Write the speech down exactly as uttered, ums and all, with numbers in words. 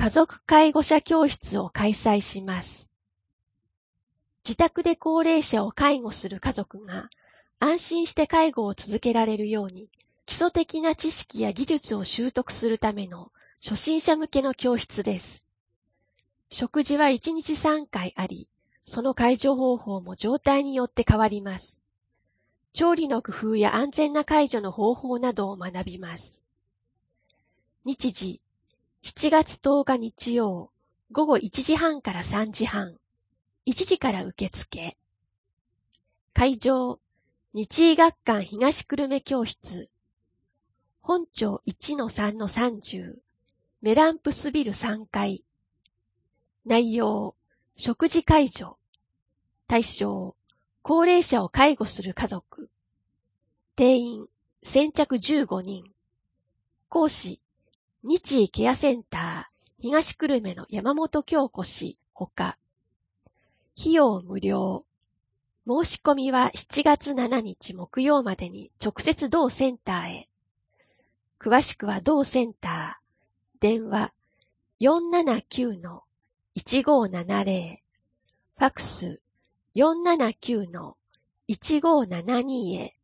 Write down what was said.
家族介護者教室を開催します。自宅で高齢者を介護する家族が安心して介護を続けられるように、基礎的な知識や技術を習得するための初心者向けの教室です。食事はいちにちさんかいあり、その介助方法も状態によって変わります。調理の工夫や安全な介助の方法などを学びます。日時、しちがつとおか日曜、ごごいちじはんからさんじはん、いちじから受付。会場、日医学館東久留米教室。本町 いちのさんのさんじゅう、メランプスビルさんがい。内容、食事介助。対象、高齢者を介護する家族。定員、先着じゅうごにん。講師、日医ケアセンター東久留米の山本京子氏ほか。費用無料。申し込みはしちがつついたち木曜までに直接同センターへ。詳しくは同センター。電話 よんななきゅうのいちごななぜろ。ファクス よんななきゅうのいちごななに へ。